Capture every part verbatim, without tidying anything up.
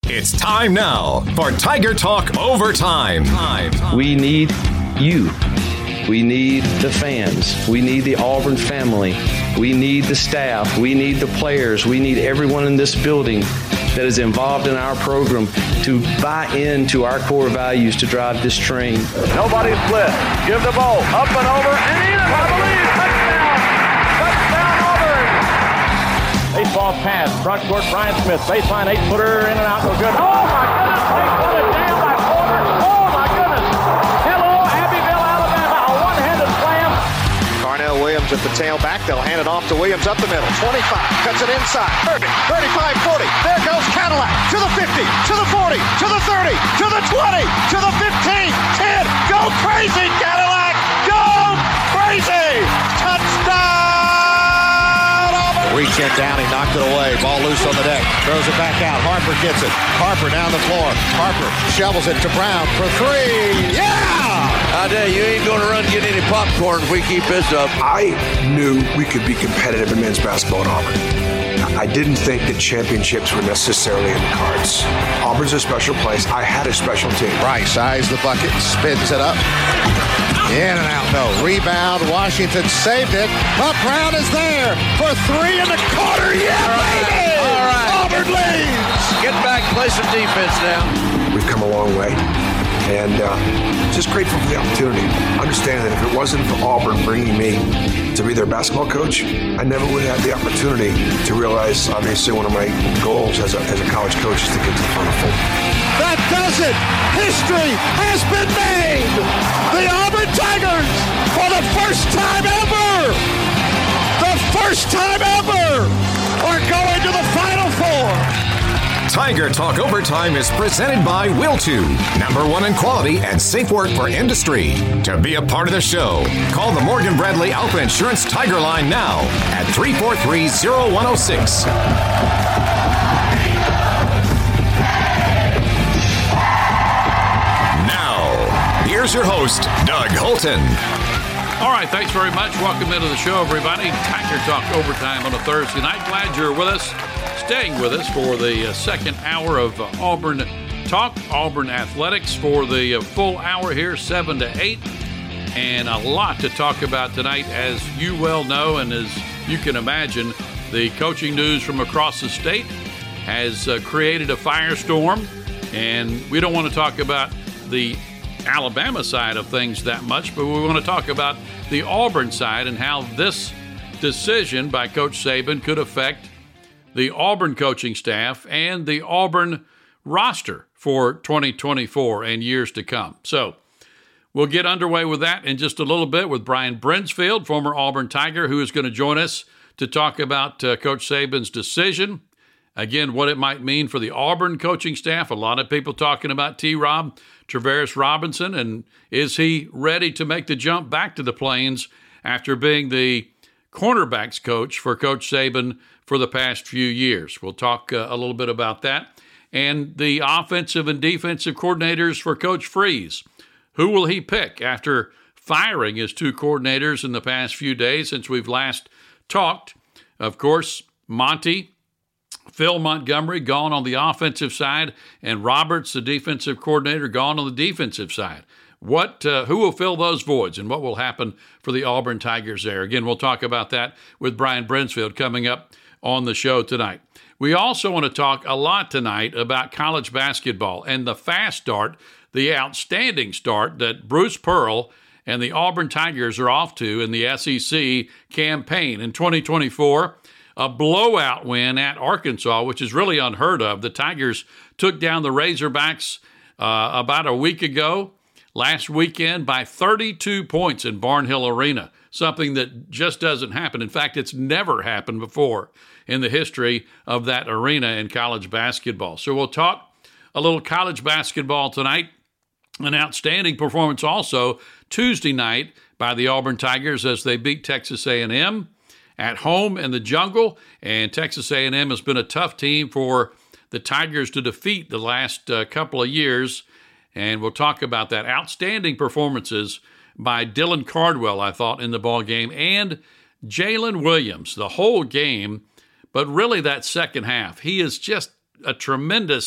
It's time now for Tiger Talk Overtime. We need you. We need the fans. We need the Auburn family. We need the staff. We need the players. We need everyone in this building that is involved in our program to buy into our core values to drive this train. Nobody split. Give the ball up and over and in, I believe. Touchdown. Touchdown Auburn. Baseball pass. Front court, Brian Smith. Baseline eight-footer in and out. No good. Oh, my goodness. They put it down by Porter. Oh, my goodness. Hello, Abbeville, Alabama. A one-handed slam. Carnell Williams at the tailback. They'll hand it off to Williams up the middle. twenty-five. Cuts it inside. thirty. thirty-five forty. There goes Cadillac. To the fifty. To the forty. To the thirty. To the twenty. To the fifteen. ten. Go crazy, Cadillac. Go crazy. Touchdown. Reach in down, he knocked it away. Ball loose on the deck. Throws it back out. Harper gets it. Harper down the floor. Harper shovels it to Brown for three. Yeah! I tell you, you ain't going to run get any popcorn if we keep this up. I knew we could be competitive in men's basketball at Auburn. I didn't think that championships were necessarily in the cards. Auburn's a special place. I had a special team. Rice eyes the bucket, spins it up. In and out, no. Rebound, Washington saved it. But Brown is there for three in the quarter. Yeah, all right. Baby! All right. Auburn leads. Get back, play some defense now. We've come a long way. And uh, just grateful for the opportunity. Understand that if it wasn't for Auburn bringing me to be their basketball coach, I never would have had the opportunity to realize, obviously, one of my goals as a, as a college coach is to get to the Final Four. That does it! History has been made! The Auburn Tigers, for the first time ever, the first time ever, are going to the Final Four! Tiger Talk Overtime is presented by Wiltu, number one in quality and safe work for industry. To be a part of the show, call the Morgan Bradley Alpha Insurance Tiger Line now at three four three, zero one zero six. Now, here's your host, Doug Holton. All right, thanks very much. Welcome into the show, everybody. Tiger Talk Overtime on a Thursday night. Glad you're with us, staying with us for the uh, second hour of uh, Auburn Talk, Auburn Athletics for the uh, full hour here, seven to eight. And a lot to talk about tonight, as you well know, and as you can imagine, the coaching news from across the state has uh, created a firestorm. And we don't want to talk about the Alabama side of things that much, but we want to talk about the Auburn side and how this decision by Coach Saban could affect the Auburn coaching staff and the Auburn roster for twenty twenty-four and years to come. So we'll get underway with that in just a little bit with Brian Brinsfield, former Auburn Tiger, who is going to join us to talk about uh, Coach Saban's decision. Again, what it might mean for the Auburn coaching staff. A lot of people talking about T-Rob, Travaris Robinson, and is he ready to make the jump back to the Plains after being the cornerbacks coach for Coach Saban for the past few years? We'll talk uh, a little bit about that. And the offensive and defensive coordinators for Coach Freeze. Who will he pick after firing his two coordinators in the past few days since we've last talked? Of course, Monty, Phil Montgomery gone on the offensive side, and Roberts, the defensive coordinator, gone on the defensive side. What, uh, who will fill those voids, and what will happen for the Auburn Tigers there? Again, we'll talk about that with Brian Brinsfield coming up on the show tonight. We also want to talk a lot tonight about college basketball and the fast start, the outstanding start that Bruce Pearl and the Auburn Tigers are off to in the S E C campaign in twenty twenty-four. A blowout win at Arkansas, which is really unheard of. The Tigers took down the Razorbacks uh, about a week ago, last weekend, by thirty-two points in Barnhill Arena, something that just doesn't happen. In fact, it's never happened before in the history of that arena in college basketball. So we'll talk a little college basketball tonight. An outstanding performance also Tuesday night by the Auburn Tigers as they beat Texas A and M at home in the Jungle, and Texas A and M has been a tough team for the Tigers to defeat the last uh, couple of years, and we'll talk about that. Outstanding performances by Dylan Cardwell, I thought, in the ball game, and Jalen Williams the whole game, but really that second half. He is just a tremendous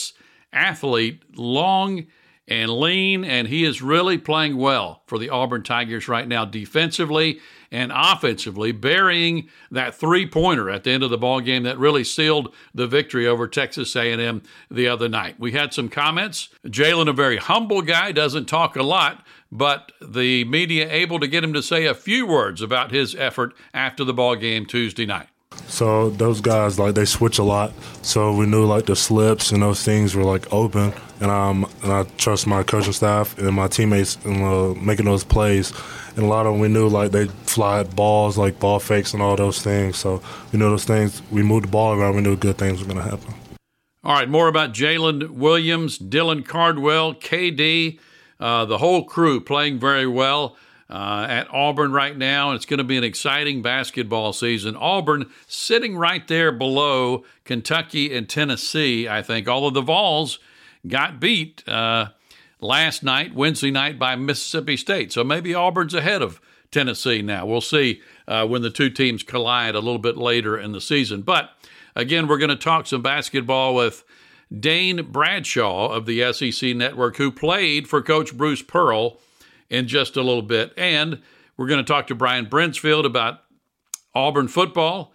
athlete, long and lean, and he is really playing well for the Auburn Tigers right now defensively and offensively, burying that three-pointer at the end of the ball game that really sealed the victory over Texas A and M the other night. We had some comments. Jalen, a very humble guy, doesn't talk a lot, but the media able to get him to say a few words about his effort after the ball game Tuesday night. So those guys, like, they switch a lot. So we knew, like, the slips and those things were, like, open. And um, and I trust my coaching staff and my teammates in uh, making those plays. And a lot of them, we knew, like, they fly balls, like ball fakes and all those things. So we knew those things. We moved the ball around. We knew good things were going to happen. All right, more about Jalen Williams, Dylan Cardwell, K D, uh, the whole crew playing very well uh, at Auburn right now. It's going to be an exciting basketball season. Auburn sitting right there below Kentucky and Tennessee, I think. All of the Vols got beat uh, last night, Wednesday night, by Mississippi State. So maybe Auburn's ahead of Tennessee now. We'll see uh, when the two teams collide a little bit later in the season. But again, we're going to talk some basketball with Dane Bradshaw of the S E C Network, who played for Coach Bruce Pearl, in just a little bit. And we're going to talk to Brian Brinsfield about Auburn football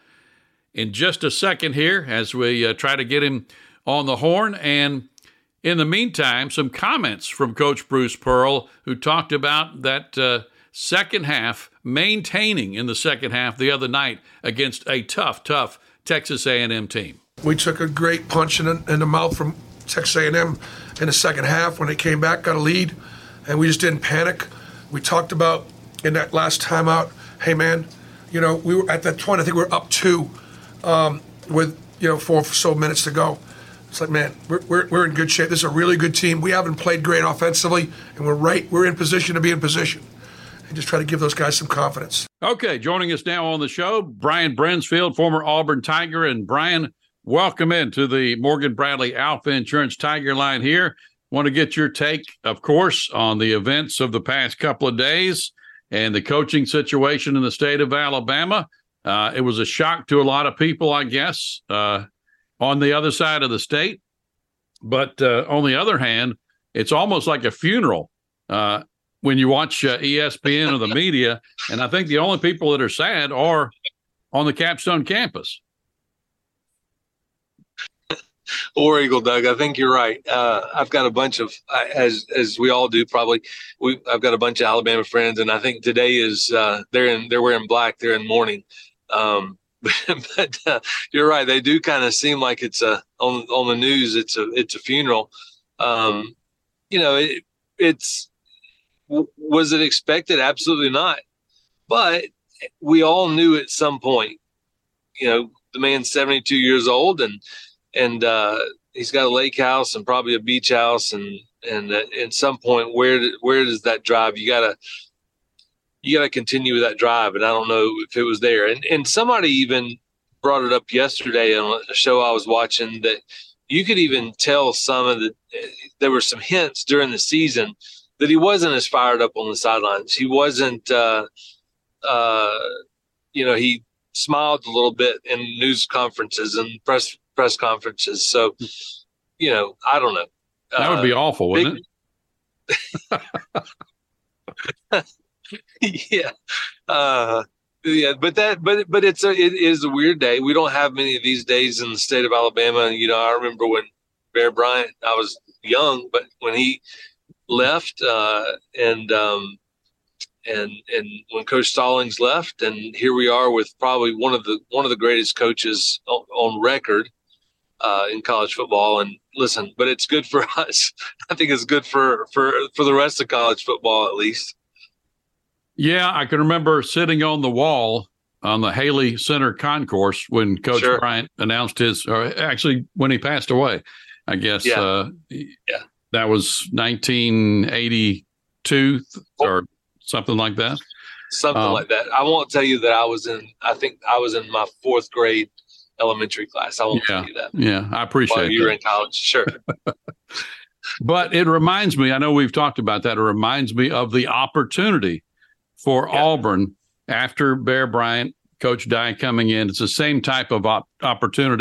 in just a second here as we uh, try to get him on the horn. And in the meantime, some comments from Coach Bruce Pearl, who talked about that uh, second half, maintaining in the second half the other night against a tough, tough Texas A and M team. We took a great punch in the, in the mouth from Texas A and M in the second half when they came back, got a lead, and we just didn't panic. We talked about in that last timeout, hey, man, you know, we were at that point, I think we were up two um, with, you know, four or so minutes to go. It's like, man, we're, we're we're in good shape. This is a really good team. We haven't played great offensively, and we're right. We're in position to be in position. And just try to give those guys some confidence. Okay, joining us now on the show, Brian Brinsfield, former Auburn Tiger. And Brian, welcome into the Morgan Bradley Alpha Insurance Tiger Line here. Want to get your take, of course, on the events of the past couple of days and the coaching situation in the state of Alabama. Uh, it was a shock to a lot of people, I guess, uh, on the other side of the state. But uh, on the other hand, it's almost like a funeral uh, when you watch uh, E S P N or the media. And I think the only people that are sad are on the Capstone campus. War Eagle, Doug. I think you're right. Uh, I've got a bunch of, as as we all do, probably. We I've got a bunch of Alabama friends, and I think today is uh, they're in they're wearing black. They're in mourning. Um, but uh, you're right. They do kind of seem like it's a on on the news. It's a it's a funeral. Um, you know, it, it's was it expected? Absolutely not. But we all knew at some point. You know, the man's seventy-two years old, and And uh, he's got a lake house and probably a beach house, and and uh, at some point, where where does that drive? You gotta you gotta continue with that drive, and I don't know if it was there. And and somebody even brought it up yesterday on a show I was watching that you could even tell some of the there were some hints during the season that he wasn't as fired up on the sidelines. He wasn't, uh, uh, you know, he smiled a little bit in news conferences and press. press conferences. So, you know, I don't know. That would be uh, awful, wouldn't big, it? yeah. Uh, yeah. But that, but, but it's a, it is a weird day. We don't have many of these days in the state of Alabama. You know, I remember when Bear Bryant, I was young, but when he left uh, and, um, and, and when Coach Stallings left, and here we are with probably one of the, one of the greatest coaches on, on record, Uh, in college football. And listen, but it's good for us. I think it's good for, for, for the rest of college football, at least. Yeah. I can remember sitting on the wall on the Haley Center concourse when Coach Sure. Bryant announced his, or actually when he passed away, I guess. Yeah. Uh, yeah. That was nineteen eighty-two or something like that. Something um, like that. I won't tell you that I was in, I think I was in my fourth grade elementary class. I won't yeah, tell you that. Yeah, I appreciate While that. you were in college, sure. But it reminds me, I know we've talked about that, it reminds me of the opportunity for Yeah. Auburn after Bear Bryant, Coach Dye coming in. It's the same type of op- opportunity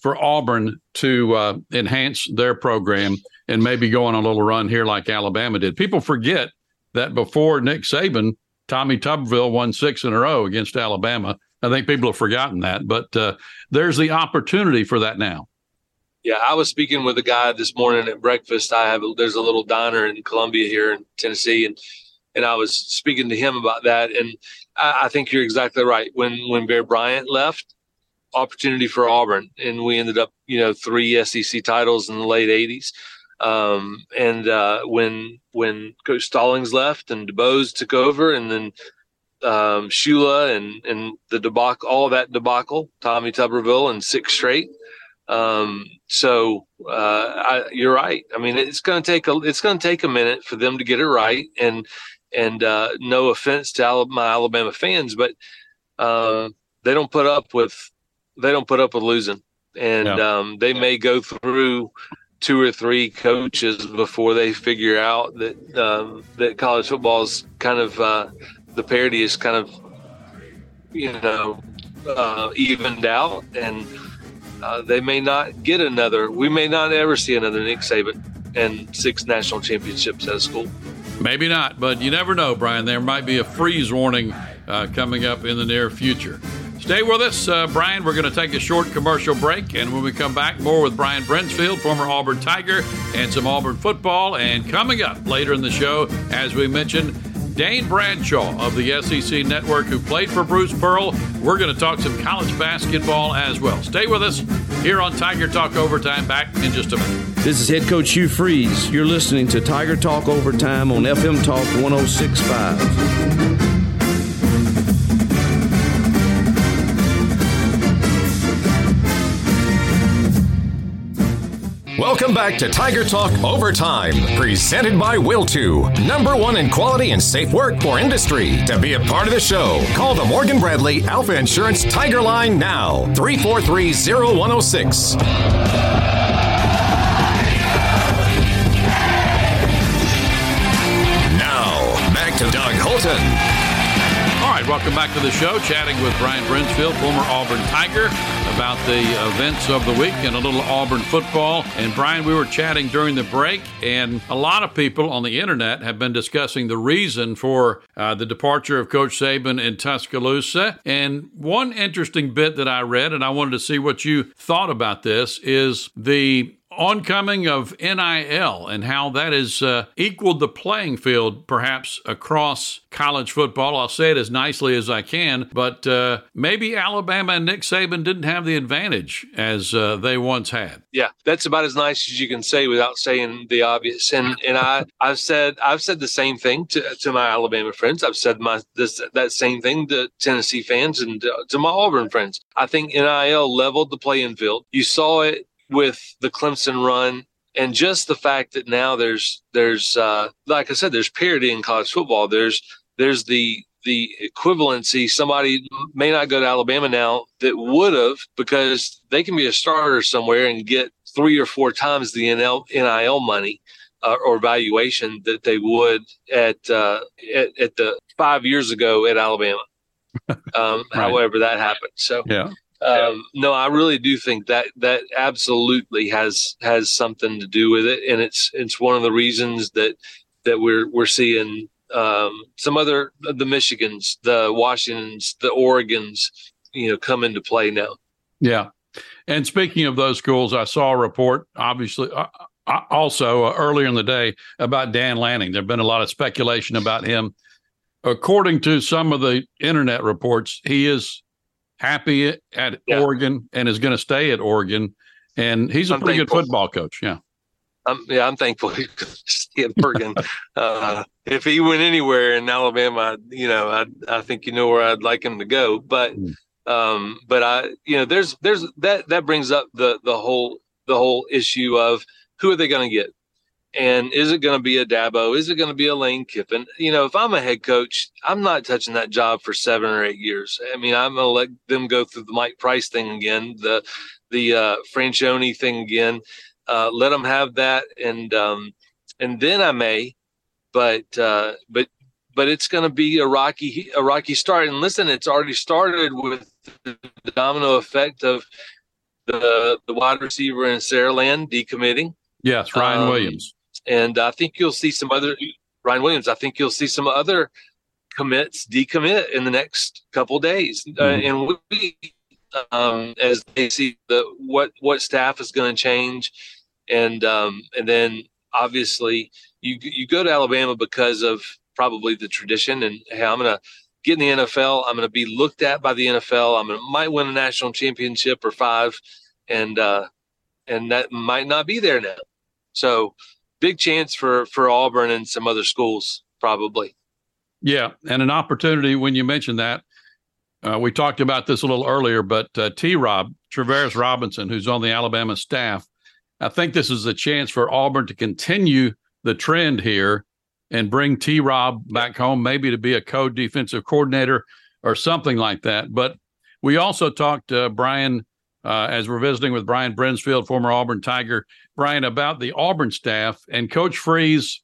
for Auburn to uh, enhance their program and maybe go on a little run here like Alabama did. People forget that before Nick Saban, Tommy Tuberville won six in a row against Alabama. I think people have forgotten that, but uh, there's the opportunity for that now. Yeah, I was speaking with a guy this morning at breakfast. I have a, there's a little diner in Columbia here in Tennessee, and and I was speaking to him about that. And I, I think you're exactly right. When when Bear Bryant left, opportunity for Auburn, and we ended up, you know, three S E C titles in the late eighties. Um, and uh, when when Coach Stallings left and DuBose took over, and then um, Shula and and the debacle, all of that debacle, Tommy Tuberville and six straight. Um, so uh, I, you're right. I mean, it's going to take a it's going to take a minute for them to get it right. And and uh, no offense to Alabama, my Alabama fans, but uh, they don't put up with they don't put up with losing, and yeah. um, they may go through two or three coaches before they figure out that um, that college football is kind of uh, the parity is kind of you know uh, evened out, and uh, they may not get another. We may not ever see another Nick Saban and six national championships at a school. Maybe not, but you never know, Brian. There might be a freeze warning uh, coming up in the near future. Stay with us, uh, Brian. We're going to take a short commercial break, and when we come back, more with Brian Brinsfield, former Auburn Tiger, and some Auburn football. And coming up later in the show, as we mentioned, Dane Bradshaw of the S E C Network, who played for Bruce Pearl. We're going to talk some college basketball as well. Stay with us here on Tiger Talk Overtime. Back in just a minute. This is head coach Hugh Freeze. You're listening to Tiger Talk Overtime on F M Talk one oh six point five. Welcome back to Tiger Talk Overtime, presented by Will two, number one in quality and safe work for industry. To be a part of the show, call the Morgan Bradley Alpha Insurance Tiger Line now, three four three, oh one oh six. Now, back to Doug Holton. All right, welcome back to the show, chatting with Brian Brinsfield, former Auburn Tiger, about the events of the week and a little Auburn football. And Brian, we were chatting during the break, and a lot of people on the internet have been discussing the reason for uh, the departure of Coach Saban in Tuscaloosa. And one interesting bit that I read, and I wanted to see what you thought about this, is the oncoming of N I L and how that has uh, equaled the playing field perhaps across college football. I'll say it as nicely as I can, but uh, maybe Alabama and Nick Saban didn't have the advantage as uh, they once had. Yeah, that's about as nice as you can say without saying the obvious. And and I I've said I've said the same thing to, to my Alabama friends. I've said my this that same thing to Tennessee fans and to, to my Auburn friends. I think N I L leveled the playing field. You saw it with the Clemson run, and just the fact that now there's there's uh, like I said, there's parity in college football. There's there's the the equivalency. Somebody may not go to Alabama now that would have, because they can be a starter somewhere and get three or four times the N I L money uh, or valuation that they would at, uh, at at the five years ago at Alabama. Um, right. However that happened. So yeah. Um, no, I really do think that that absolutely has has something to do with it, and it's it's one of the reasons that that we're we're seeing um, some other the Michigans, the Washingtons, the Oregons, you know, come into play now. Yeah, and speaking of those schools, I saw a report, obviously, uh, also uh, earlier in the day about Dan Lanning. There've been a lot of speculation about him. According to some of the internet reports, he is happy at yeah. Oregon and is going to stay at Oregon, and he's a I'm pretty thankful. good football coach. Yeah, I'm, yeah, I'm thankful he's going to stay at Oregon. uh, if he went anywhere in Alabama, you know, I I think you know where I'd like him to go. But mm. um, but I, you know, there's there's that that brings up the the whole the whole issue of who are they going to get. And is it going to be a Dabo? Is it going to be a Lane Kiffin? You know, if I'm a head coach, I'm not touching that job for seven or eight years. I mean, I'm going to let them go through the Mike Price thing again, the the uh, Franchione thing again. Uh, let them have that, and um, and then I may. But uh, but but it's going to be a rocky a rocky start. And listen, it's already started with the domino effect of the the wide receiver in Saraland decommitting. Yes, Ryan um, Williams. And I think you'll see some other Ryan Williams. I think you'll see some other commits decommit in the next couple of days, mm-hmm. uh, and we, um, as they see the what what staff is going to change, and um, and then obviously you you go to Alabama because of probably the tradition, and hey, I'm going to get in the N F L. I'm going to be looked at by the N F L. I'm going to might win a national championship or five, and uh, and that might not be there now. So big chance for for Auburn and some other schools probably. Yeah, and an opportunity when you mentioned that. Uh, we talked about this a little earlier, but uh, T-Rob, Travaris Robinson, who's on the Alabama staff, I think this is a chance for Auburn to continue the trend here and bring T-Rob back home, maybe to be a co-defensive coordinator or something like that. But we also talked to uh, Brian, uh, as we're visiting with Brian Brinsfield, former Auburn Tiger, Brian, about the Auburn staff and Coach Freeze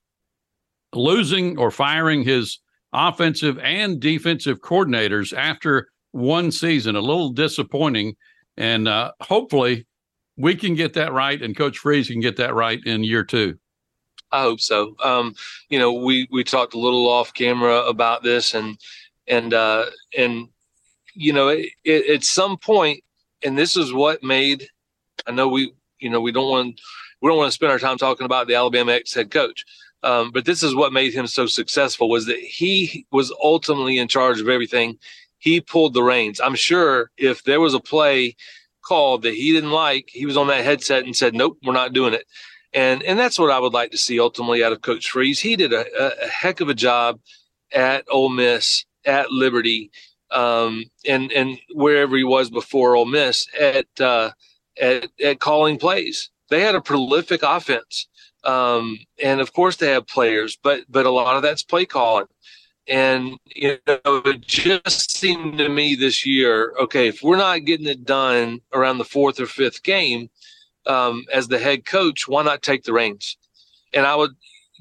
losing or firing his offensive and defensive coordinators after one season. A little disappointing, and uh, hopefully we can get that right, and Coach Freeze can get that right in year two. I hope so. Um, you know, we we talked a little off camera about this, and and uh, and you know, it, it, at some point, and this is what made. I know we, you know, we don't want we don't want to spend our time talking about the Alabama ex head coach. Um, but this is what made him so successful, was that he was ultimately in charge of everything. He pulled the reins. I'm sure if there was a play called that he didn't like, he was on that headset and said, nope, we're not doing it. And and that's what I would like to see ultimately out of Coach Freeze. He did a, a heck of a job at Ole Miss, at Liberty, um, and and wherever he was before Ole Miss at, uh, at, at calling plays. They had a prolific offense. Um, and of course they have players, but, but a lot of that's play calling. And, you know, it just seemed to me this year, okay, if we're not getting it done around the fourth or fifth game, um, as the head coach, why not take the reins? And I would,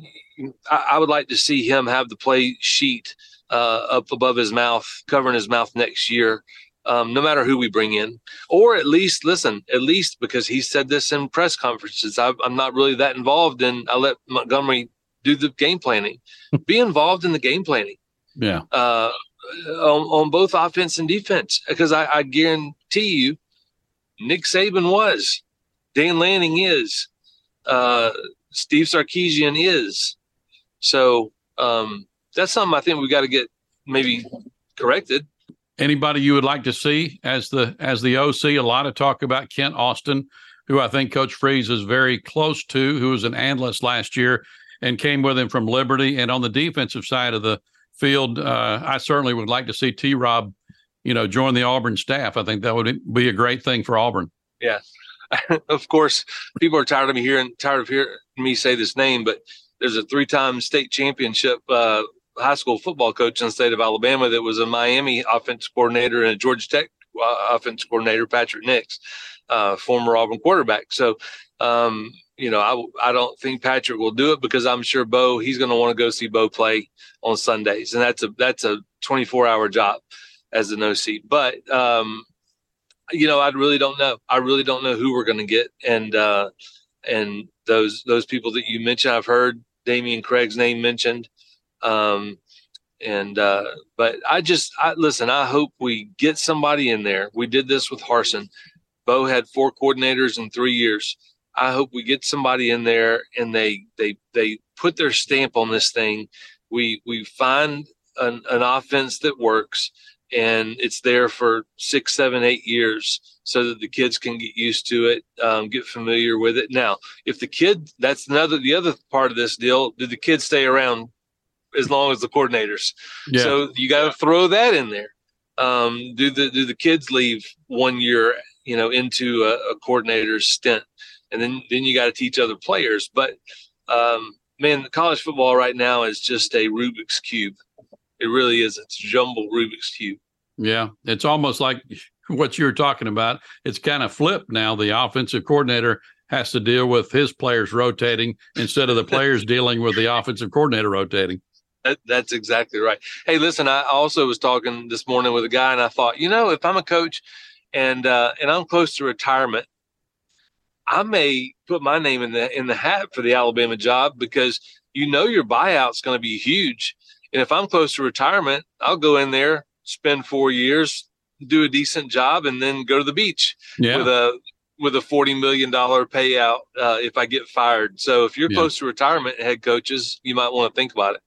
I would like to see him have the play sheet, uh, up above his mouth, covering his mouth next year. Um, no matter who we bring in, or at least listen, at least because he said this in press conferences, I, I'm not really that involved in, I let Montgomery do the game planning, be involved in the game planning. Yeah. Uh, on, on both offense and defense, because I, I guarantee you Nick Saban was, Dan Lanning is, uh, Steve Sarkisian is. So um, that's something I think we got to get maybe corrected. Anybody you would like to see as the as the O C? A lot of talk about Kent Austin, who I think Coach Freeze is very close to, who was an analyst last year and came with him from Liberty. And on the defensive side of the field, uh, I certainly would like to see T-Rob, you know, join the Auburn staff. I think that would be a great thing for Auburn. Yeah, of course, people are tired of me hearing tired of hearing me say this name, but there's a three-time state championship uh, high school football coach in the state of Alabama that was a Miami offensive coordinator and a Georgia Tech uh, offensive coordinator, Patrick Nix, uh, former Auburn quarterback. So, um, you know, I, I don't think Patrick will do it, because I'm sure Bo, he's going to want to go see Bo play on Sundays. And that's a, that's a twenty-four hour job as an O C. But, um, you know, I really don't know. I really don't know who we're going to get. And, uh, and those, those people that you mentioned, I've heard Damian Craig's name mentioned. Um, and, uh, but I just, I listen, I hope we get somebody in there. We did this with Harsin. Bo had four coordinators in three years. I hope we get somebody in there and they, they, they put their stamp on this thing. We, we find an, an offense that works, and it's there for six, seven, eight years so that the kids can get used to it, um, get familiar with it. Now, if the kid, that's another, the other part of this deal, do the kids stay around as long as the coordinators? Yeah. So you got to throw that in there. Um, do the do the kids leave one year, you know, into a, a coordinator's stint, and then then you got to teach other players. But um, man, college football right now is just a Rubik's cube. It really is. It's a jumbled Rubik's cube. Yeah, it's almost like what you were talking about. It's kind of flipped now. The offensive coordinator has to deal with his players rotating instead of the players dealing with the offensive coordinator rotating. That, that's exactly right. Hey, listen, I also was talking this morning with a guy, and I thought, you know, if I'm a coach and uh, and I'm close to retirement, I may put my name in the in the hat for the Alabama job because you know your buyout's going to be huge. And if I'm close to retirement, I'll go in there, spend four years, do a decent job, and then go to the beach yeah. with a with a forty million dollars payout uh, if I get fired. So if you're yeah. close to retirement, head coaches, you might want to think about it.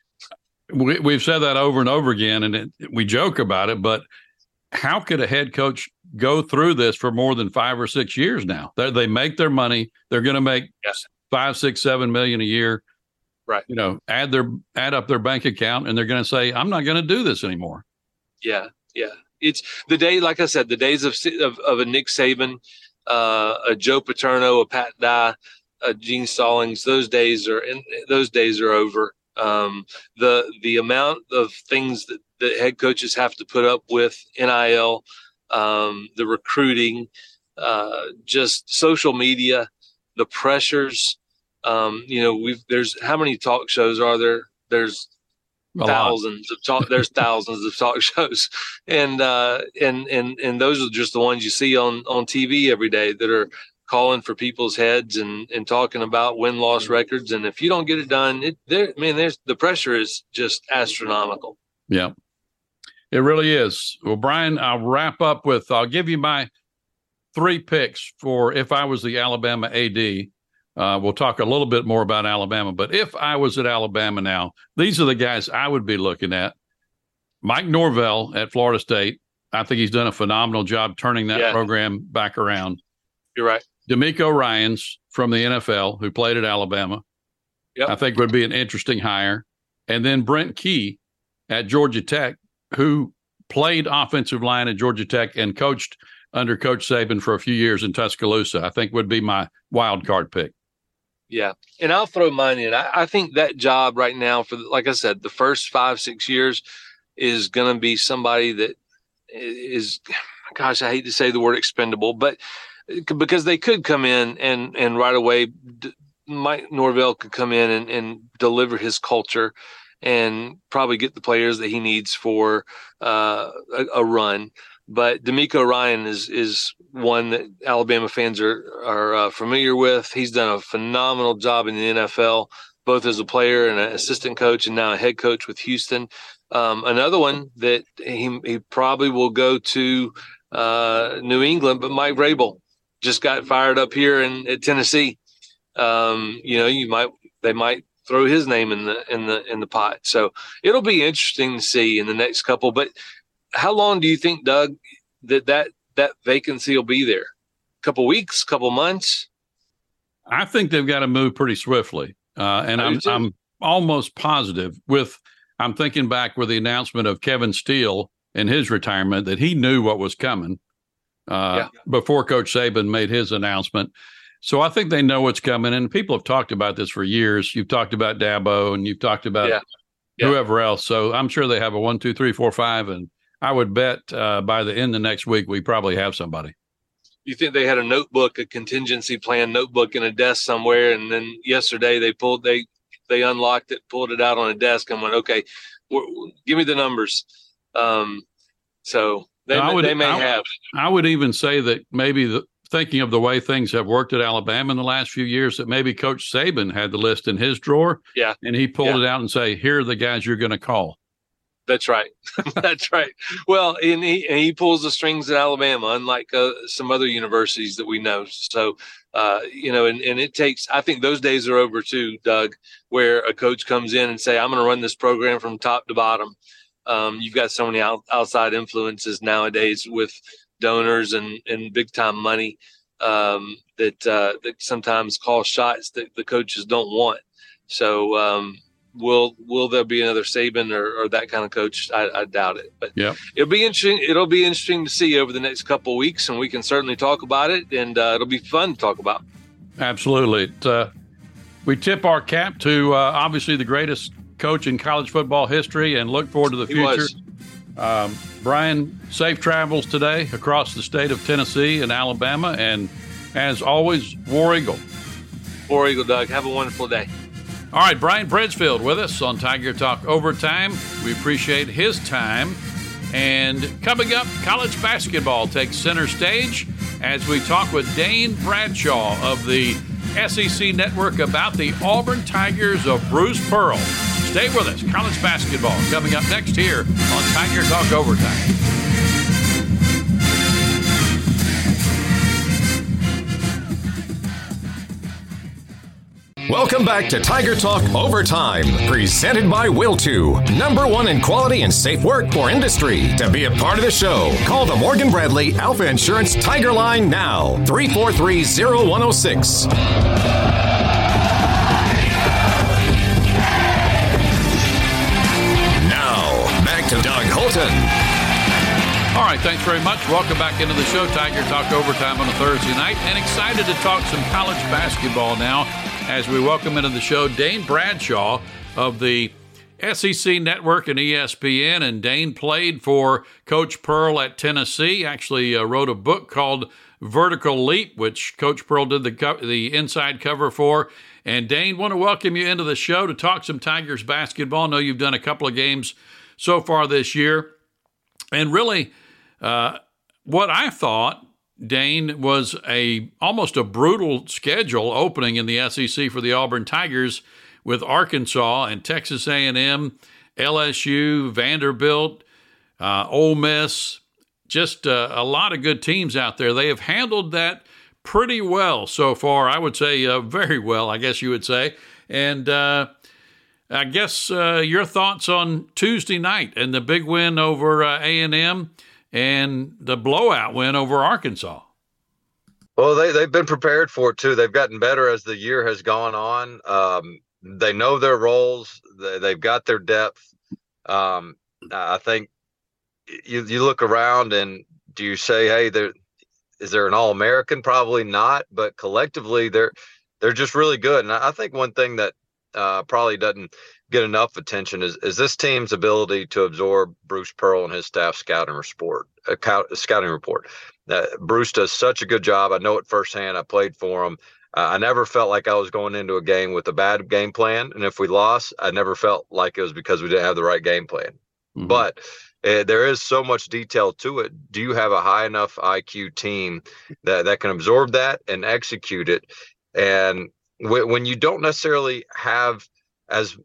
We, we've said that over and over again, and it, we joke about it, but how could a head coach go through this for more than five or six years now? They're, they make their money. They're going to make yes. five, six, seven million a year. Right. You know, add their add up their bank account, and they're going to say, I'm not going to do this anymore. Yeah. Yeah. It's the day, like I said, the days of of, of a Nick Saban, uh, a Joe Paterno, a Pat Dye, a Gene Stallings, those days are in, those days are over. Um, the the amount of things that, that head coaches have to put up with, N I L, um, the recruiting, uh, just social media, the pressures. Um, you know, we've there's how many talk shows are there? There's A thousands lot. of talk. There's thousands of talk shows, and uh, and and and those are just the ones you see on on T V every day that are calling for people's heads and, and talking about win-loss records. And if you don't get it done, it there, I mean, there's the pressure is just astronomical. Yeah, it really is. Well, Brian, I'll wrap up with, I'll give you my three picks for if I was the Alabama A D. Uh, we'll talk a little bit more about Alabama, but if I was at Alabama now, these are the guys I would be looking at. Mike Norvell at Florida State. I think he's done a phenomenal job turning that Yeah. program back around. You're right. D'Amico Ryans from the N F L, who played at Alabama, Yep. I think would be an interesting hire. And then Brent Key at Georgia Tech, who played offensive line at Georgia Tech and coached under Coach Saban for a few years in Tuscaloosa, I think would be my wild card pick. Yeah. And I'll throw mine in. I, I think that job right now for, the, like I said, the first five, six years is going to be somebody that is, gosh, I hate to say the word expendable, but because they could come in and, and right away, Mike Norvell could come in and, and deliver his culture and probably get the players that he needs for uh, a, a run. But D'Amico Ryan is is one that Alabama fans are are uh, familiar with. He's done a phenomenal job in the N F L, both as a player and an assistant coach, and now a head coach with Houston. Um, another one that he he probably will go to uh, New England, but Mike Vrabel just got fired up here in at Tennessee. Um, you know, you might they might throw his name in the in the in the pot. So it'll be interesting to see in the next couple. But how long do you think, Doug, that that, that vacancy will be there? A couple weeks, couple months? I think they've got to move pretty swiftly. Uh, and I I'm do too. I'm almost positive with I'm thinking back with the announcement of Kevin Steele and his retirement that he knew what was coming uh, Yeah. before Coach Saban made his announcement. So I think they know what's coming. And people have talked about this for years. You've talked about Dabo and you've talked about Yeah. Yeah. whoever else. So I'm sure they have a one, two, three, four, five. And I would bet uh, by the end of next week, we probably have somebody. You think they had a notebook, a contingency plan notebook in a desk somewhere, and then yesterday they pulled they they unlocked it, pulled it out on a desk, and went, okay, w- give me the numbers. Um, so they I would, they may I, have. I would even say that maybe the, thinking of the way things have worked at Alabama in the last few years, that maybe Coach Saban had the list in his drawer, Yeah, and he pulled Yeah. it out and say, "Here are the guys you're going to call." that's right. That's right. Well, and he and he pulls the strings at Alabama, unlike uh, some other universities that we know. So, uh, you know, and, and it takes. I think those days are over too, Doug, where a coach comes in and say, "I'm going to run this program from top to bottom." Um, you've got so many out, outside influences nowadays with donors and, and big time money um, that uh, that sometimes call shots that the coaches don't want. So. Um, Will will there be another Saban or, or that kind of coach? I, I doubt it. But Yep. it'll be interesting. It'll be interesting to see over the next couple of weeks, and we can certainly talk about it. And uh, it'll be fun to talk about. Absolutely. It, uh, we tip our cap to uh, obviously the greatest coach in college football history, and look forward to the He future. was. Um, Brian, safe travels today across the state of Tennessee and Alabama, and as always, War Eagle. War Eagle, Doug. Have a wonderful day. All right, Brian Bridgefield with us on Tiger Talk Overtime. We appreciate his time. And coming up, college basketball takes center stage as we talk with Dane Bradshaw of the S E C Network about the Auburn Tigers of Bruce Pearl. Stay with us. College basketball coming up next here on Tiger Talk Overtime. Welcome back to Tiger Talk Overtime, presented by Will two, number one in quality and safe work for industry. To be a part of the show, call the Morgan Bradley Alpha Insurance Tiger Line now, three four three, zero one zero six. Now, back to Doug Holton. All right, thanks very much. Welcome back into the show, Tiger Talk Overtime on a Thursday night, and excited to talk some college basketball now as we welcome into the show Dane Bradshaw of the S E C Network and E S P N. And Dane played for Coach Pearl at Tennessee, actually uh, wrote a book called Vertical Leap, which Coach Pearl did the, co- the inside cover for. And Dane, want to welcome you into the show to talk some Tigers basketball. I know you've done a couple of games so far this year. And really, uh, what I thought, Dane, was a almost a brutal schedule opening in the S E C for the Auburn Tigers with Arkansas and Texas A and M, L S U, Vanderbilt, uh, Ole Miss, just uh, a lot of good teams out there. They have handled that pretty well so far. I would say uh, very well, I guess you would say. And uh, I guess uh, your thoughts on Tuesday night and the big win over uh, A and M and the blowout win over Arkansas. Well, they, they've been prepared for it, too. They've gotten better as the year has gone on. Um, they know their roles. They, they've got their depth. Um, I think you, you look around and do you say, hey, there, is there an All-American? Probably not. But collectively, they're they're just really good. And I think one thing that uh, probably doesn't get enough attention is, is this team's ability to absorb Bruce Pearl and his staff scouting report. Uh, scouting report. Uh, Bruce does such a good job. I know it firsthand. I played for him. Uh, I never felt like I was going into a game with a bad game plan. And if we lost, I never felt like it was because we didn't have the right game plan. Mm-hmm. But uh, there is so much detail to it. Do you have a high enough I Q team that, that can absorb that and execute it? And w- when you don't necessarily have as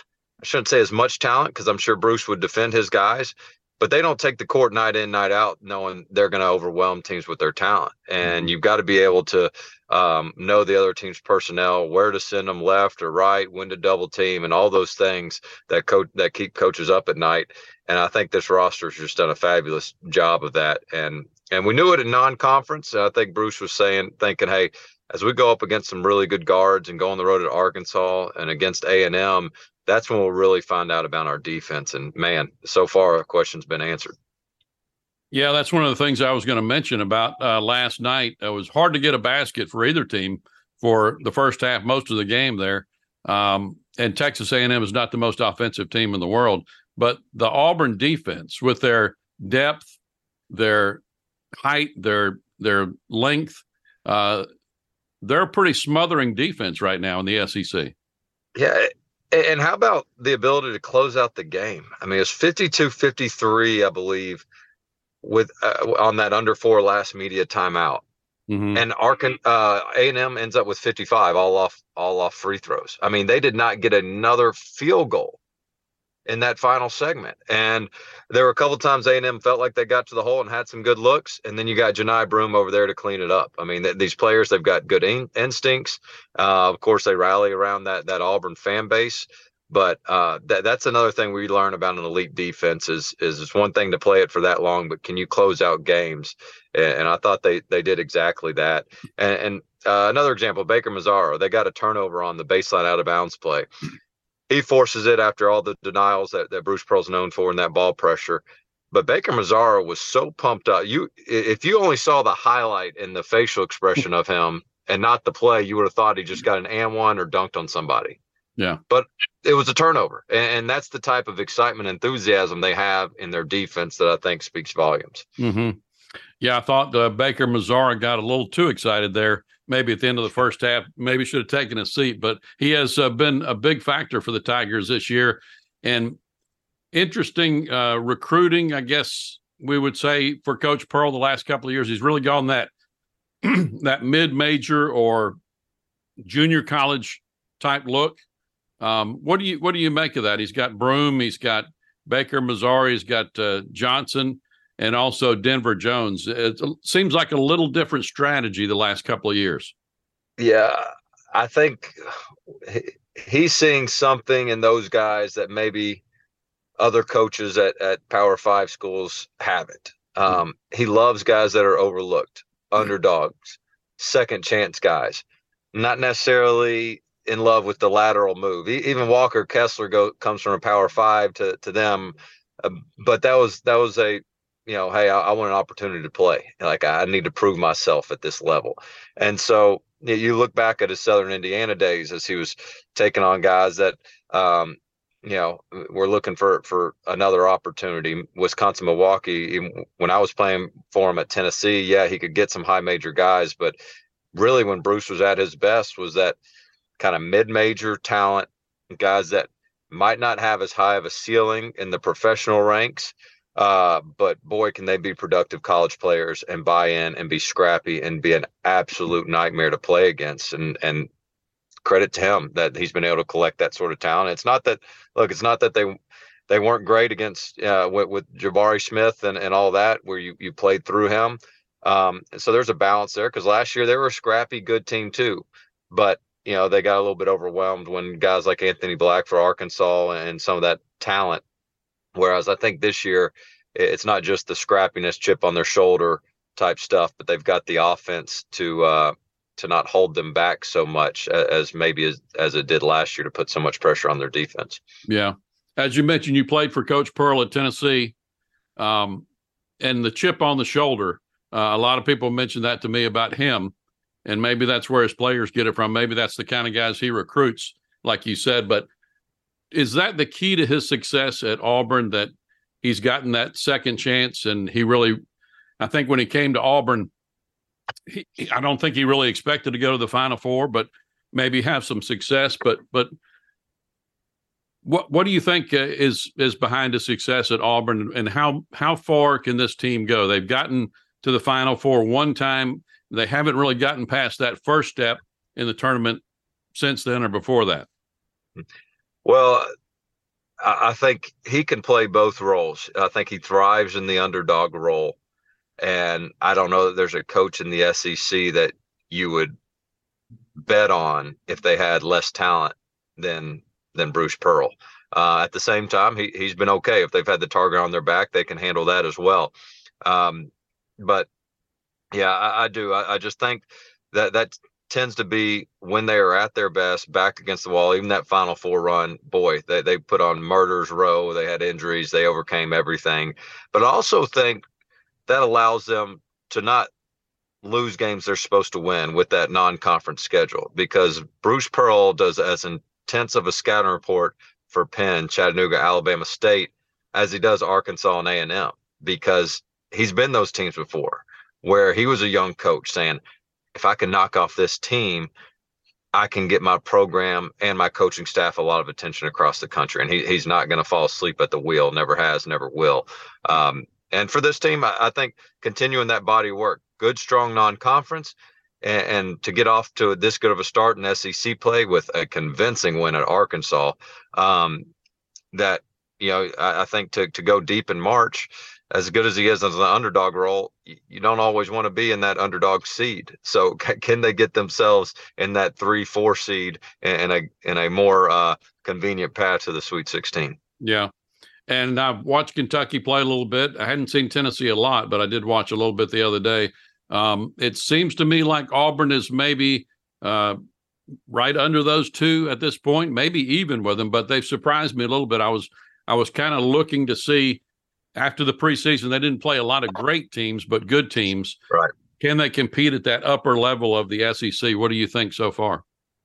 I shouldn't say as much talent, because I'm sure Bruce would defend his guys, but they don't take the court night in, night out, knowing they're going to overwhelm teams with their talent. And mm-hmm. you've got to be able to um, know the other team's personnel, where to send them left or right, when to double team, and all those things that coach that keep coaches up at night. And I think this roster has just done a fabulous job of that. And and we knew it in non-conference. I think Bruce was saying, thinking, hey, as we go up against some really good guards and go on the road at Arkansas and against A and M, that's when we'll really find out about our defense. And, man, so far, our question's been answered. Yeah, that's one of the things I was going to mention about uh, last night. It was hard to get a basket for either team for the first half, most of the game there. Um, and Texas A and M is not the most offensive team in the world. But the Auburn defense, with their depth, their height, their their length, uh, they're a pretty smothering defense right now in the S E C. Yeah. And how about the ability to close out the game? I mean, it's fifty-two fifty-three, I believe, with uh, on that under four last media timeout. Mm-hmm. And Arkan, uh, A and M ends up with fifty-five, all off all off free throws. I mean, they did not get another field goal in that final segment. And there were a couple times A and M felt like they got to the hole and had some good looks, and then you got Janai Broome over there to clean it up. I mean, th- these players, they've got good in- instincts. Uh, of course, they rally around that that Auburn fan base. But uh, th- that's another thing we learn about an elite defense is, is it's one thing to play it for that long, but can you close out games? And, and I thought they they did exactly that. And, and uh, another example, Baker Mazzaro, they got a turnover on the baseline out of bounds play. He forces it after all the denials that, that Bruce Pearl's known for in that ball pressure. But Baker Mazzaro was so pumped up. You, if you only saw the highlight and the facial expression of him and not the play, you would have thought he just got an and one or dunked on somebody. Yeah. But it was a turnover. And, and that's the type of excitement, enthusiasm they have in their defense that I think speaks volumes. Mm-hmm. Yeah, I thought uh, Baker Mazzaro got a little too excited there. Maybe at the end of the first half, maybe should have taken a seat, but he has uh, been a big factor for the Tigers this year. And interesting uh, recruiting, I guess we would say, for Coach Pearl the last couple of years. He's really gone that that mid-major or junior college type look. Um, what do you what do you make of that? He's got Broome, he's got Baker Mazzari, he's got uh, Johnson, and also Denver Jones. It seems like a little different strategy the last couple of years. Yeah, I think he's seeing something in those guys that maybe other coaches at, at Power Five schools haven't. Um, he loves guys that are overlooked, underdogs, second chance guys, not necessarily in love with the lateral move. He, even Walker Kessler go, comes from a Power Five to to them, uh, but that was that was a you know, hey, I, I want an opportunity to play. Like I need to prove myself at this level, and so you look back at his Southern Indiana days as he was taking on guys that. Um, You know, we're looking for for another opportunity. Wisconsin, Milwaukee. When I was playing for him at Tennessee, yeah, he could get some high major guys, but really, when Bruce was at his best, was that kind of mid major talent, guys that might not have as high of a ceiling in the professional ranks, uh, but boy, can they be productive college players and buy in and be scrappy and be an absolute nightmare to play against. And and credit to him that he's been able to collect that sort of talent. It's not that, look, it's not that they they weren't great against uh, with, with Jabari Smith and, and all that, where you, you played through him. Um, so there's a balance there, because last year they were a scrappy, good team too. But, you know, they got a little bit overwhelmed when guys like Anthony Black for Arkansas and some of that talent. Whereas I think this year it's not just the scrappiness, chip on their shoulder type stuff, but they've got the offense to uh, to not hold them back so much as maybe as, as it did last year to put so much pressure on their defense. Yeah. As you mentioned, you played for Coach Pearl at Tennessee, um, and the chip on the shoulder. Uh, a lot of people mentioned that to me about him, and maybe that's where his players get it from. Maybe that's the kind of guys he recruits, like you said. But is that the key to his success at Auburn, that he's gotten that second chance? And he really, I think when he came to Auburn, He, I don't think he really expected to go to the Final Four, but maybe have some success. But but what what do you think uh, is is behind his success at Auburn, and how how far can this team go? They've gotten to the Final Four one time. They haven't really gotten past that first step in the tournament since then or before that. Well, I, I think he can play both roles. I think he thrives in the underdog role. And I don't know that there's a coach in the S E C that you would bet on if they had less talent than than Bruce Pearl. Uh, at the same time, he, he's been okay. If they've had the target on their back, they can handle that as well. Um, but, yeah, I, I do. I, I just think that that tends to be when they are at their best, back against the wall. Even that Final Four run, boy, they, they put on murder's row. They had injuries. They overcame everything. But I also think that allows them to not lose games they're supposed to win with that non-conference schedule, because Bruce Pearl does as intense of a scouting report for Penn, Chattanooga, Alabama State, as he does Arkansas and A and M, because he's been those teams before, where he was a young coach saying, if I can knock off this team, I can get my program and my coaching staff a lot of attention across the country. And he, he's not going to fall asleep at the wheel, never has, never will. Um, And for this team, I think continuing that body of work, good, strong non-conference, and, and to get off to this good of a start in S E C play with a convincing win at Arkansas, um, that, you know, I, I think to, to go deep in March, as good as he is as an underdog role, you, you don't always want to be in that underdog seed. So c- can they get themselves in that three, four seed in, in a in a more uh, convenient path to the Sweet sixteen? Yeah. And I've watched Kentucky play a little bit. I hadn't seen Tennessee a lot, but I did watch a little bit the other day. Um, it seems to me like Auburn is maybe uh, right under those two at this point, maybe even with them, but they've surprised me a little bit. I was I was kind of looking to see after the preseason, they didn't play a lot of great teams, but good teams. Right. Can they compete at that upper level of the S E C? What do you think so far?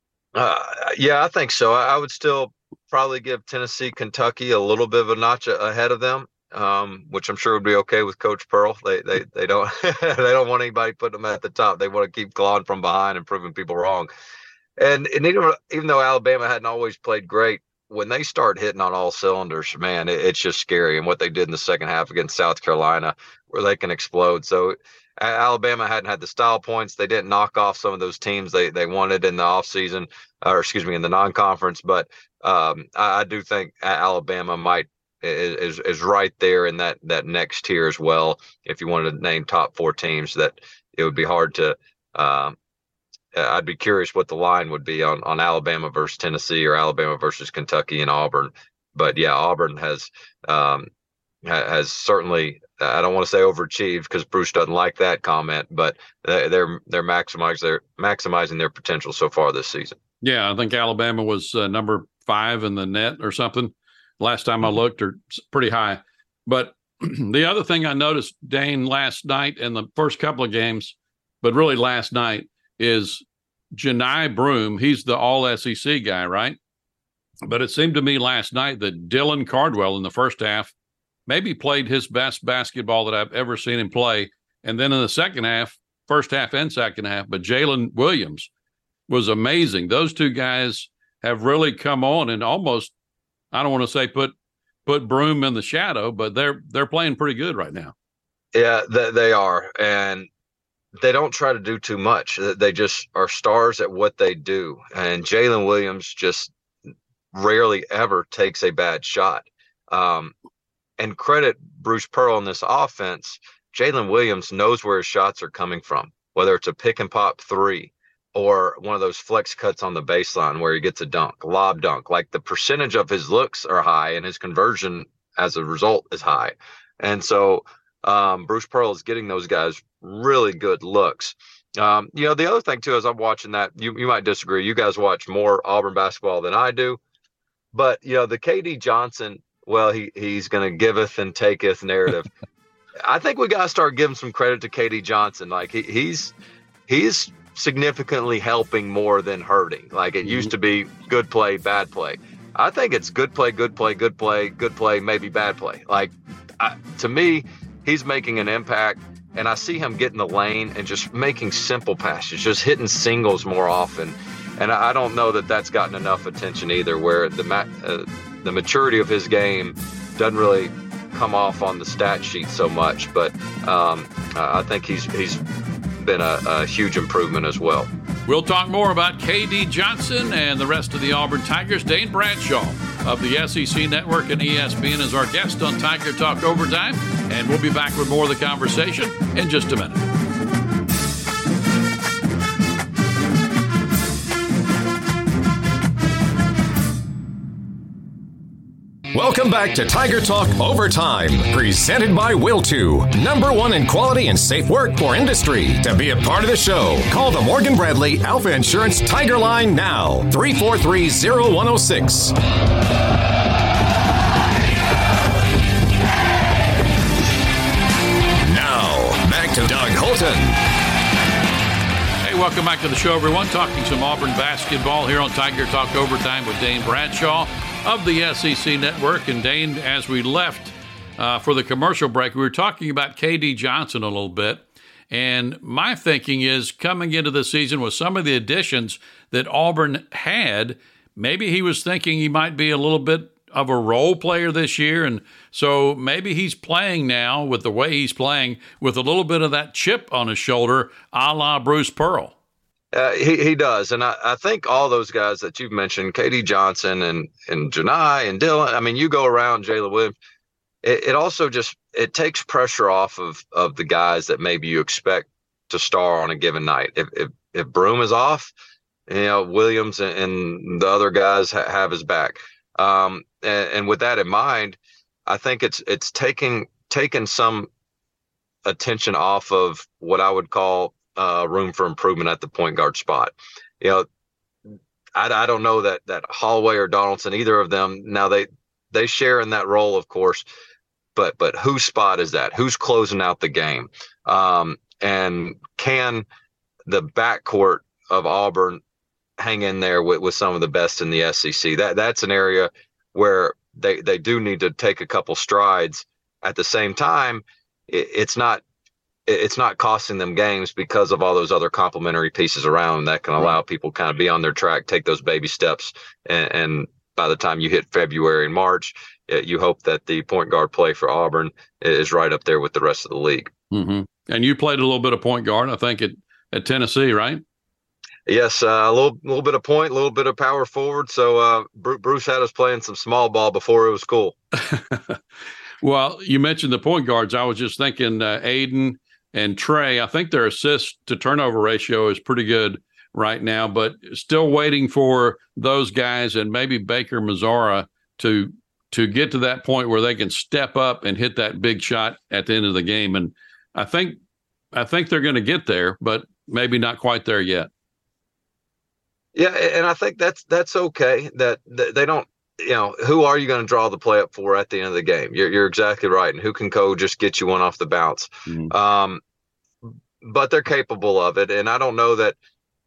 Uh, yeah, I think so. I, I would still probably give Tennessee, Kentucky a little bit of a notch ahead of them, um, which I'm sure would be okay with Coach Pearl. They they they don't they don't want anybody putting them at the top. They want to keep clawing from behind and proving people wrong. And, and even, even though Alabama hadn't always played great, when they start hitting on all cylinders, man, it, it's just scary. And what they did in the second half against South Carolina, where they can explode. So Alabama hadn't had the style points. They didn't knock off some of those teams they, they wanted in the offseason, or excuse me, in the non-conference. But um, I, I do think Alabama might is is right there in that that next tier as well. If you wanted to name top four teams, that it would be hard to. Um, I'd be curious what the line would be on on Alabama versus Tennessee or Alabama versus Kentucky and Auburn. But yeah, Auburn has um, has certainly. I don't want to say overachieved because Bruce doesn't like that comment, but they're they're maximizing their maximizing their potential so far this season. Yeah, I think Alabama was uh, number five in the net or something last time I looked, or pretty high. But the other thing I noticed, Dane, last night in the first couple of games, but really last night, is Johni Broome. He's the all S E C guy, right? But it seemed to me last night that Dylan Cardwell in the first half maybe played his best basketball that I've ever seen him play. And then in the second half, first half and second half, but Jalen Williams was amazing. Those two guys have really come on and almost, I don't want to say put put Broome in the shadow, but they're they're playing pretty good right now. Yeah, they, they are. And they don't try to do too much. They just are stars at what they do. And Jalen Williams just rarely ever takes a bad shot. Um, And credit Bruce Pearl in this offense. Jalen Williams knows where his shots are coming from, whether it's a pick and pop three or one of those flex cuts on the baseline where he gets a dunk, lob dunk. Like the percentage of his looks are high and his conversion as a result is high. And so um, Bruce Pearl is getting those guys really good looks. Um, you know, the other thing, too, as I'm watching that, you, you might disagree. You guys watch more Auburn basketball than I do. But, you know, the K D Johnson, well, he he's going to giveth and taketh narrative. I think we got to start giving some credit to K D Johnson. Like he, he's he's significantly helping more than hurting. Like it mm-hmm. used to be good play, bad play. I think it's good play, good play, good play, good play, maybe bad play. Like I, to me, he's making an impact, and I see him getting the lane and just making simple passes, just hitting singles more often. And I, I don't know that that's gotten enough attention either, where the uh, the maturity of his game doesn't really come off on the stat sheet so much, but um, I think he's he's been a, a huge improvement as well. We'll talk more about K D Johnson and the rest of the Auburn Tigers. Dane Bradshaw of the S E C Network and E S P N is our guest on Tiger Talk Overtime, and we'll be back with more of the conversation in just a minute. Welcome back to Tiger Talk Overtime, presented by Will two, number one in quality and safe work for industry. To be a part of the show, call the Morgan Bradley Alpha Insurance Tiger Line now, three four three, zero one zero six. Now, back to Doug Holton. Hey, welcome back to the show, everyone. Talking some Auburn basketball here on Tiger Talk Overtime with Dane Bradshaw of the S E C Network. And Dane, as we left uh, for the commercial break, we were talking about K D Johnson a little bit. And my thinking is, coming into the season with some of the additions that Auburn had, maybe he was thinking he might be a little bit of a role player this year. And so maybe he's playing now with the way he's playing with a little bit of that chip on his shoulder, a la Bruce Pearl. Uh, he he does, and I, I think all those guys that you've mentioned, K D Johnson and and Johni and Dylan. I mean, you go around Jalen Williams. It, it also just it takes pressure off of of the guys that maybe you expect to star on a given night. If if, if Broome is off, you know Williams and, and the other guys ha- have his back. Um, and, and with that in mind, I think it's it's taking taking some attention off of what I would call Uh, room for improvement at the point guard spot. You know, I, I don't know that that Holloway or Donaldson, either of them. Now they they share in that role, of course, but but whose spot is that? Who's closing out the game? Um, and can the backcourt of Auburn hang in there with, with some of the best in the S E C? That that's an area where they they do need to take a couple strides. At the same time, it, it's not. It's not costing them games because of all those other complementary pieces around that can allow people kind of be on their track, take those baby steps. And, and by the time you hit February and March, you hope that the point guard play for Auburn is right up there with the rest of the league. Mm-hmm. And you played a little bit of point guard, I think, at, at Tennessee, right? Yes, uh, a little little bit of point, a little bit of power forward. So uh, Bruce had us playing some small ball before it was cool. Well, you mentioned the point guards. I was just thinking uh, Aiden and Trey, I think their assist to turnover ratio is pretty good right now, but still waiting for those guys and maybe Baker Mazzara to to get to that point where they can step up and hit that big shot at the end of the game. And I think I think they're going to get there, but maybe not quite there yet. Yeah, and I think that's that's okay that, that they don't, you know, who are you going to draw the play up for at the end of the game? You're, you're exactly right. And who can go just get you one off the bounce? Mm-hmm. Um, but they're capable of it. And I don't know that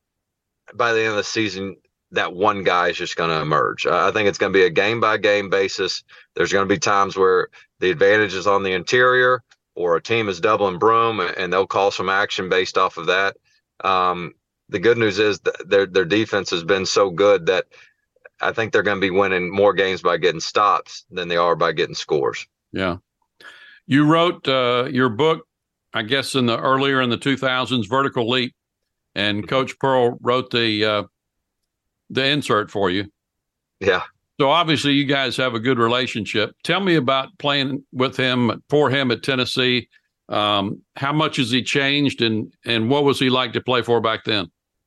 by the end of the season, that one guy is just going to emerge. I think it's going to be a game by game basis. There's going to be times where the advantage is on the interior or a team is doubling Broome and they'll call some action based off of that. Um, The good news is that their their defense has been so good that I think they're going to be winning more games by getting stops than they are by getting scores. Yeah. You wrote uh, your book, I guess, in the earlier in the two thousands, Vertical Leap, and Coach Pearl wrote the uh, the insert for you. Yeah. So obviously you guys have a good relationship. Tell me about playing with him, for him at Tennessee. Um, how much has he changed, and and what was he like to play for back then?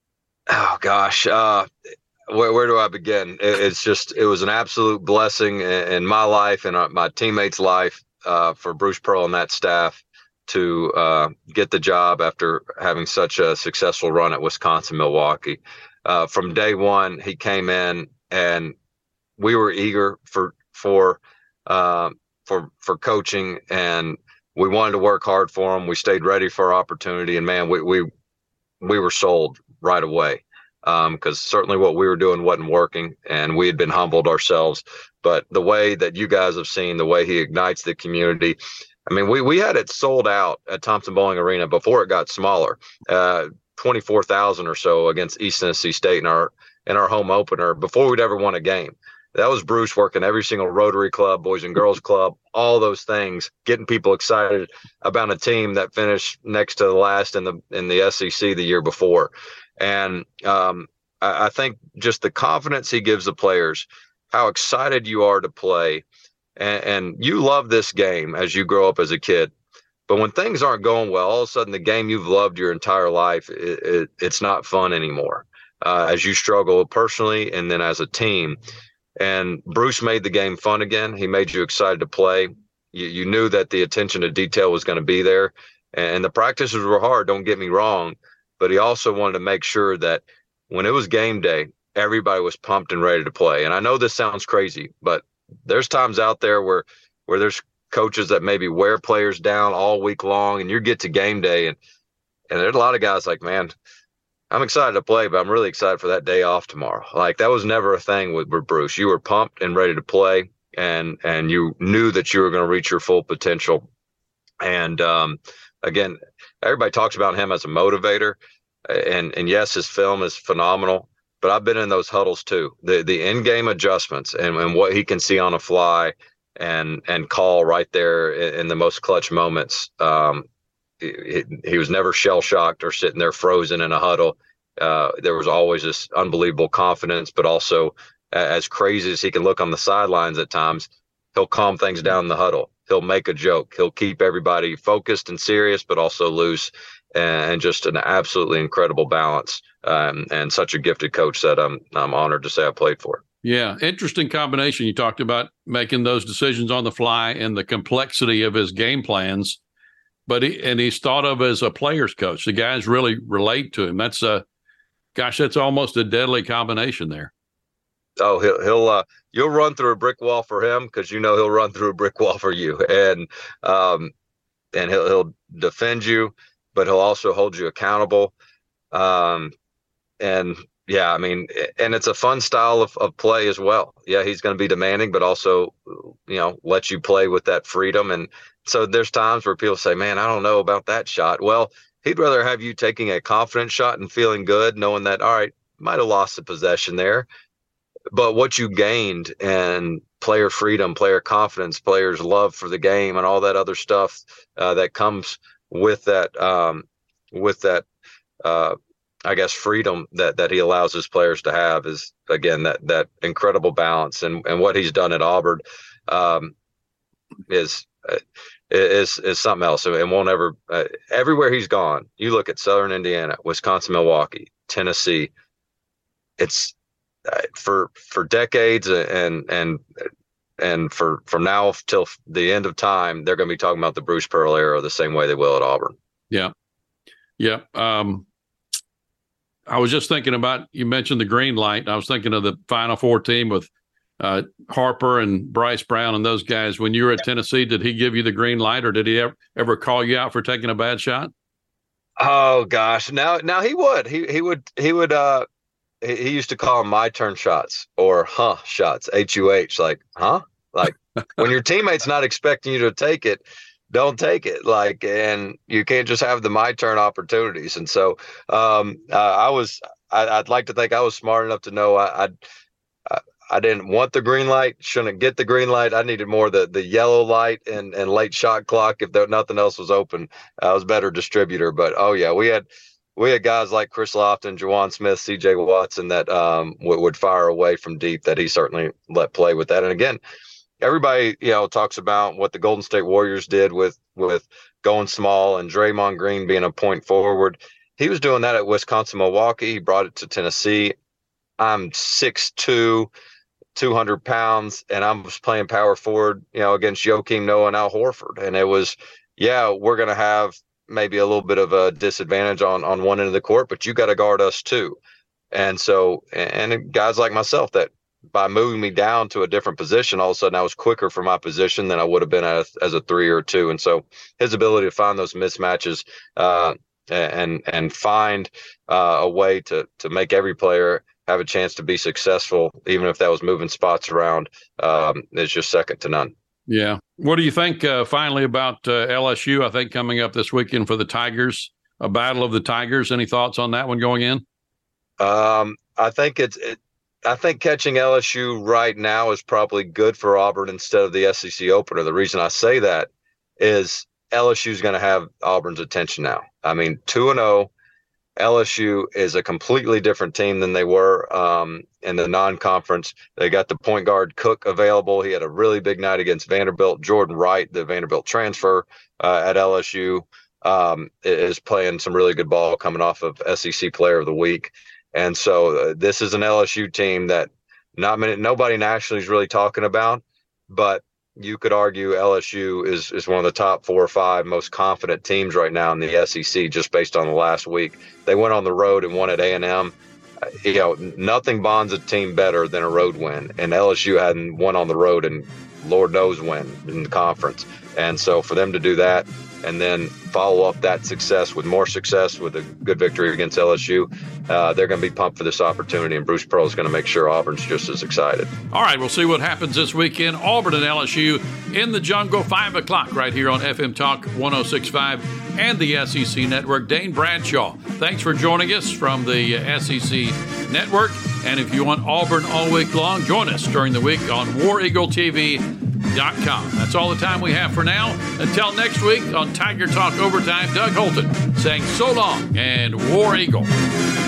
Oh gosh, uh, where where do I begin? It, it's just it was an absolute blessing in, in my life and my teammates' life uh, for Bruce Pearl and that staff to uh, get the job after having such a successful run at Wisconsin Milwaukee. Uh, from day one, he came in and we were eager for for uh, for for coaching, and we wanted to work hard for him. We stayed ready for our opportunity, and man, we we we were sold right away, because um, certainly what we were doing wasn't working, and we had been humbled ourselves. But the way that you guys have seen, the way he ignites the community, I mean, we we had it sold out at Thompson-Boling Arena before it got smaller, uh, twenty-four thousand or so against East Tennessee State in our in our home opener before we'd ever won a game. That was Bruce working every single Rotary Club, Boys and Girls Club, all those things, getting people excited about a team that finished next to the last in the in the S E C the year before. And um, I, I think just the confidence he gives the players, how excited you are to play, and, and you love this game as you grow up as a kid. But when things aren't going well, all of a sudden the game you've loved your entire life, it, it, it's not fun anymore uh, as you struggle personally and then as a team. And Bruce made the game fun again. He made you excited to play. You, you knew that the attention to detail was going to be there. And the practices were hard, don't get me wrong. But he also wanted to make sure that when it was game day, everybody was pumped and ready to play. And I know this sounds crazy, but there's times out there where where there's coaches that maybe wear players down all week long, and you get to game day, and, and there's a lot of guys like, man, I'm excited to play, but I'm really excited for that day off tomorrow. Like, that was never a thing with, with Bruce. You were pumped and ready to play, and and you knew that you were going to reach your full potential. And um, again, everybody talks about him as a motivator, and and yes, his film is phenomenal. But I've been in those huddles too. The the in-game adjustments and, and what he can see on a fly and and call right there in, in the most clutch moments. Um, He, he was never shell-shocked or sitting there frozen in a huddle. Uh, there was always this unbelievable confidence, but also as crazy as he can look on the sidelines at times, he'll calm things down in the huddle. He'll make a joke. He'll keep everybody focused and serious, but also loose, and just an absolutely incredible balance, um, and such a gifted coach that I'm, I'm honored to say I played for. Yeah, interesting combination. You talked about making those decisions on the fly and the complexity of his game plans. But he, and he's thought of as a player's coach. The guys really relate to him. That's a, gosh, that's almost a deadly combination there. Oh, he'll he'll uh, you'll run through a brick wall for him, because you know he'll run through a brick wall for you, and um, and he'll he'll defend you, but he'll also hold you accountable. Um, and yeah, I mean, and it's a fun style of, of play as well. Yeah, he's going to be demanding, but also, you know, let you play with that freedom. And so there's times where people say, man, I don't know about that shot. Well, he'd rather have you taking a confident shot and feeling good, knowing that, all right, might have lost the possession there, but what you gained and player freedom, player confidence, players' love for the game, and all that other stuff uh, that comes with that um, with that uh, I guess freedom that that he allows his players to have is, again, that that incredible balance, and and what he's done at Auburn um, is is is something else. And won't ever uh, everywhere he's gone. You look at Southern Indiana, Wisconsin, Milwaukee, Tennessee. It's uh, for for decades and and and for from now till the end of time, they're going to be talking about the Bruce Pearl era the same way they will at Auburn. Yeah, yeah. Um, I was just thinking about, you mentioned the green light. I was thinking of the Final Four team with uh, Harper and Bryce Brown and those guys. When you were at Tennessee, did he give you the green light, or did he ever, ever call you out for taking a bad shot? Oh gosh, now now he would he he would he would uh he, he used to call them my turn shots, or huh shots, H U H, like huh, like when your teammate's not expecting you to take it, don't take it. Like, and you can't just have the my turn opportunities. And so um, uh, I was, I, I'd like to think I was smart enough to know I, I'd, I, I didn't want the green light, shouldn't get the green light. I needed more the the yellow light and, and late shot clock. If there, nothing else was open, I was a better distributor. But oh yeah, we had we had guys like Chris Lofton, Juwan Smith, C J Watson that um, would, would fire away from deep, that he certainly let play with that. And again, everybody, you know, talks about what the Golden State Warriors did with with going small and Draymond Green being a point forward. He was doing that at Wisconsin, Milwaukee. He brought it to Tennessee. I'm six two, two hundred pounds, and I was playing power forward, you know, against Joakim Noah and Al Horford. And it was, yeah, we're going to have maybe a little bit of a disadvantage on, on one end of the court, but you got to guard us too. And so, and guys like myself that, by moving me down to a different position, all of a sudden I was quicker for my position than I would have been as, as a three or a two. And so his ability to find those mismatches uh, and and find uh, a way to to make every player have a chance to be successful, even if that was moving spots around, um, is just second to none. Yeah. What do you think uh, finally about uh, L S U? I think coming up this weekend for the Tigers, a battle of the Tigers. Any thoughts on that one going in? Um, I think it's it, I think catching L S U right now is probably good for Auburn instead of the S E C opener. The reason I say that is L S U is going to have Auburn's attention now. I mean, two and oh, L S U is a completely different team than they were um, in the non-conference. They got the point guard Cook available. He had a really big night against Vanderbilt. Jordan Wright, the Vanderbilt transfer uh, at L S U, um, is playing some really good ball, coming off of S E C Player of the Week. And so uh, this is an L S U team that not many, nobody nationally is really talking about, but you could argue L S U is, is one of the top four or five most confident teams right now in the S E C, just based on the last week. They went on the road and won at A and M. Uh, you know, nothing bonds a team better than a road win, and L S U hadn't won on the road and Lord knows when in the conference. And so for them to do that and then follow up that success with more success with a good victory against L S U, uh, they're going to be pumped for this opportunity, and Bruce Pearl is going to make sure Auburn's just as excited. All right, we'll see what happens this weekend. Auburn and L S U in the jungle, five o'clock right here on F M Talk one oh six point five and the S E C Network. Dane Bradshaw, thanks for joining us from the S E C Network. And if you want Auburn all week long, join us during the week on War Eagle T V dot com. That's all the time we have for now. Until next week on Tiger Talk Overtime, Doug Holton saying so long and War Eagle.